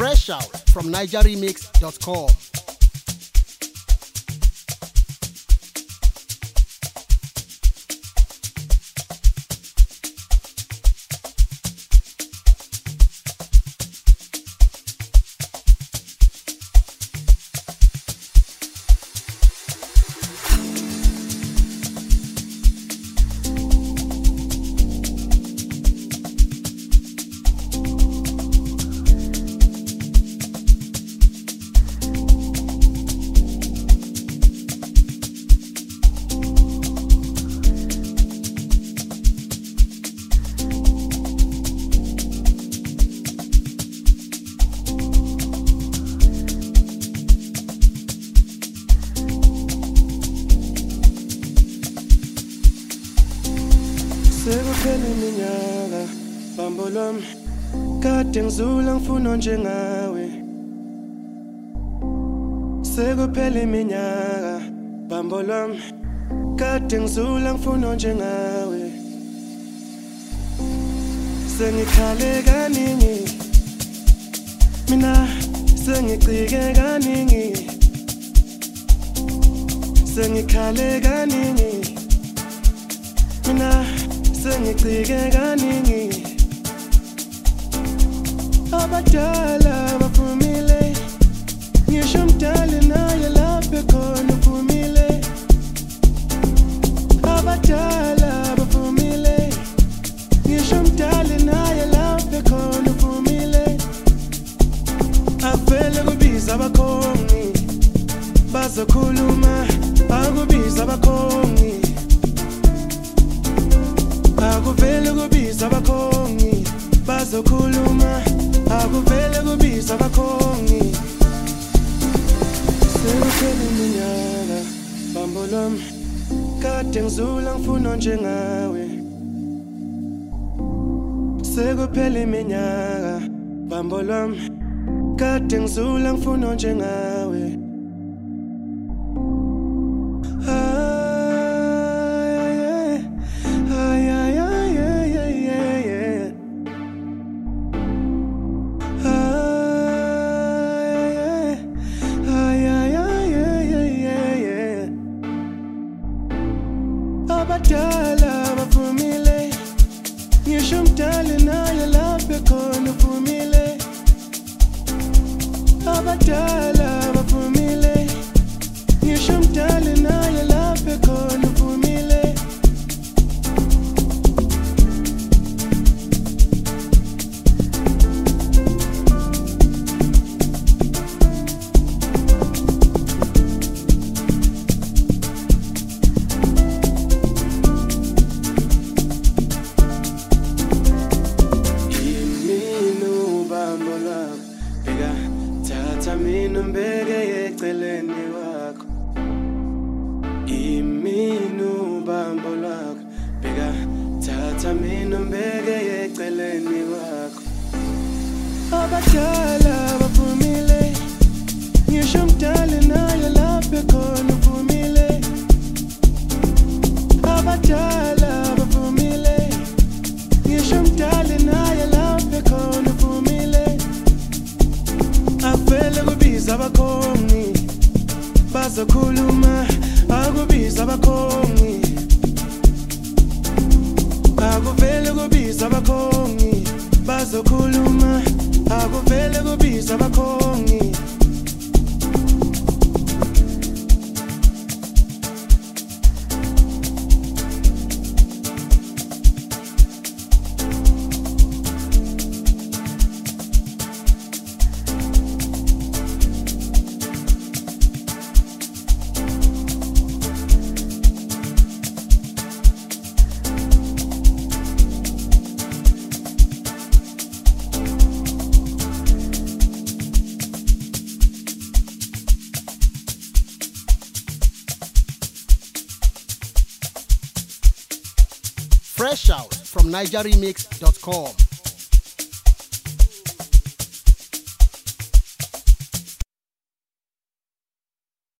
Fresh out from NigerRemix.com. Sekuphela iminyaka bambo lwami kade ngizula ngifuna njengawe. Sekuphela iminyaka bambo lwami kade ngizula ngifuna njengawe. Sengikhale kaningi mina sengicike kaningi. Sengikhale kaningi mina sengicike kaningi. Abadala bavumile ngisho umdali naye lapho khona uvumile. Abadala bavumile ngisho umdali naye lapho khona uvumile. Avele kubiza abakhongi bazokhuluma, akubiza abakhongi. Akuvele kubiza abakhongi bazokhuluma, akuvele kubiza abakhongi. Sekuphela iminyaka bambo lwami kade ngizula ngifuna njengawe. Sekuphela iminyaka bambo lwami kade ngizula ngifuna njengawe. Abadala bavumile ngisho umdali naye lapho khona uvumile. Abadala bavumile ngisho umdali naye lapho khona uvumile. Mina mbeke eceleni wakho, iminu bambo lwakho. Bheka thatha mina mbeke eceleni wakho. Abadala bavumile ngisho umdali naye lapho khona uvumile. Abadala bavumile ngisho umdali naye lapho khona uvumile. Avele kubiza abakhongi bazokhuluma, akubiza abakhongi. Akuvele kubiza abakhongi bazokhuluma, akuvele kubiza abakhongi. Fresh out from NigerRemix.com.